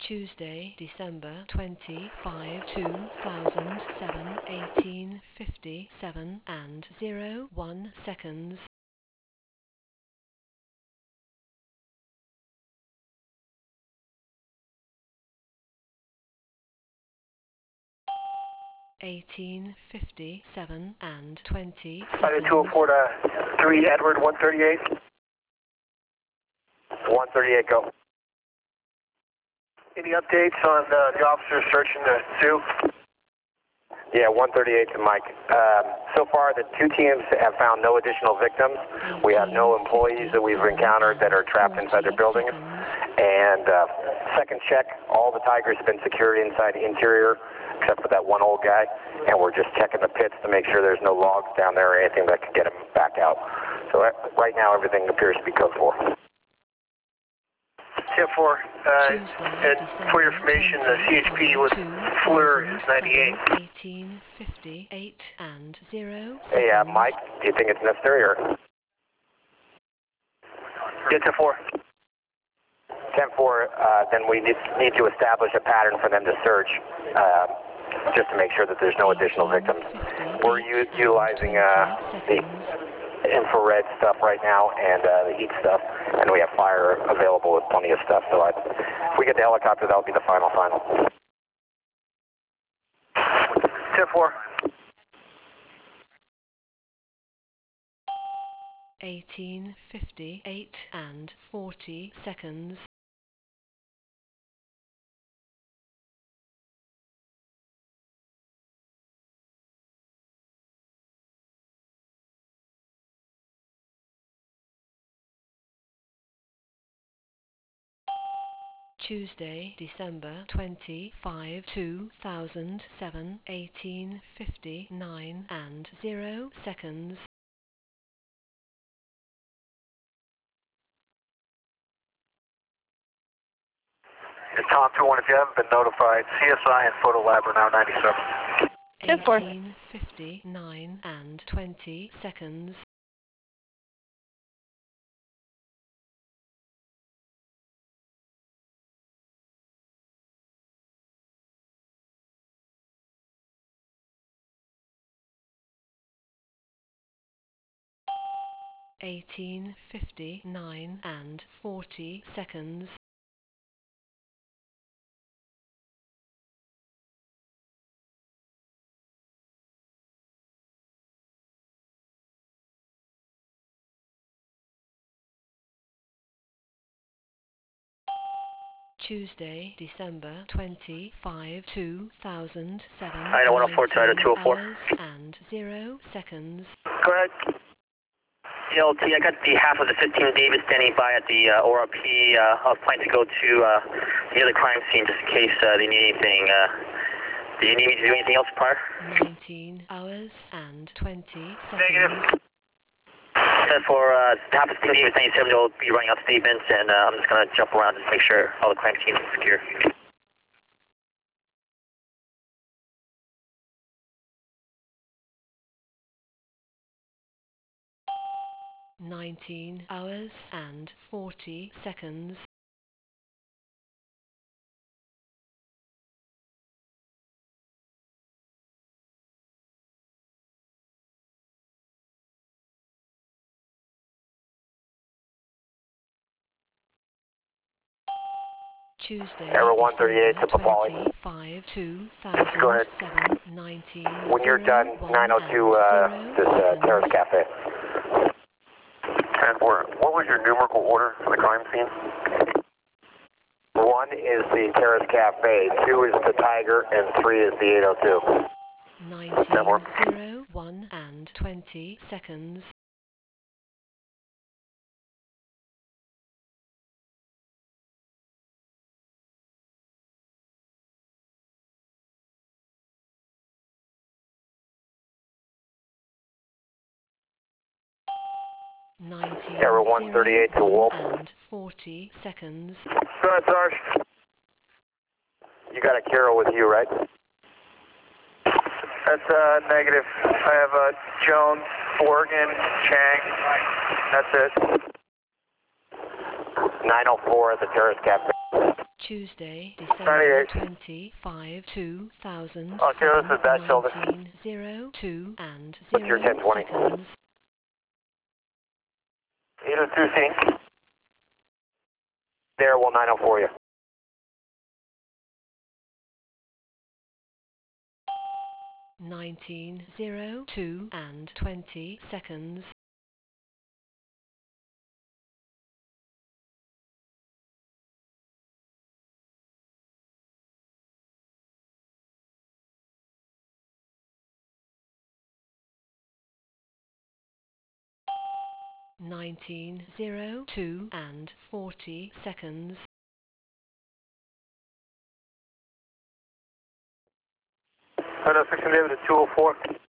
Tuesday, December 25, 2007, 18:57 and 01 seconds. 18:57 and 20 seconds. 204 to 3 Edward 138. 138, go. Any updates on the officers searching the zoo? Yeah, 138 to Mike. So far, the two teams have found no additional victims. We have no employees that we've encountered that are trapped inside their buildings. And second check, all the Tigers have been secured inside the interior, except for that one old guy. And we're just checking the pits to make sure there's no logs down there or anything that could get him back out. So right now, everything appears to be code 4. 10-4, for your information, the CHP was FLIR 98. 18:58 and 0 seconds. Hey, Mike, do you think it's necessary or? Get to 4. 10-4, then we need to establish a pattern for them to search, just to make sure that there's no additional victims. We're utilizing the infrared stuff right now and the heat stuff, and we have fire available with plenty of stuff. So if we get the helicopter, that'll be the final. 10-4. 18:58 and 40 seconds. 'Tuesday, December 25, 2007, 18:59 and 0 seconds. It's Tom 2-1, if you haven't been notified, CSI and Photo Lab are now 97. 18:59 and 20 seconds. 18:59 and 40 seconds. 'Tuesday, December 25, 2007, 19 hours and 0 seconds. Go ahead. ELT, I got the half of the 15 Davis standing by at the ORP. I was planning to go to the other crime scene just in case they need anything. Do you need me to do anything else prior? 19 hours and 20 seconds. Negative. For half of the 15 Davis 97, they'll be running out statements, and I'm just going to jump around just to make sure all the crime scenes are secure. 19 hours and 40 seconds. 'Tuesday, December 25, 2007, 19 When you're done, 902, this Terrace Cafe. And what was your numerical order for the crime scene? 1 is the Terrace Cafe, 2 is the Tiger, and 3 is the 802. 19, 01 and 20 seconds. 19, Error 138 to Wolf. And 40 seconds. Go ahead, Sarge. You got a Carol with you, right? That's negative. I have Jones, Morgan, Chang. That's it. 904 at the Terrace Cafe. Tuesday, December 98. 25, 2007, Okay, this is Dash Shoulder. 19:02 and What's your 0 1020? seconds. 802 C. There, 1904 for you. 19:02 and 20 seconds. Nineteen 02 and 40 seconds. Hello, 6 David, 204.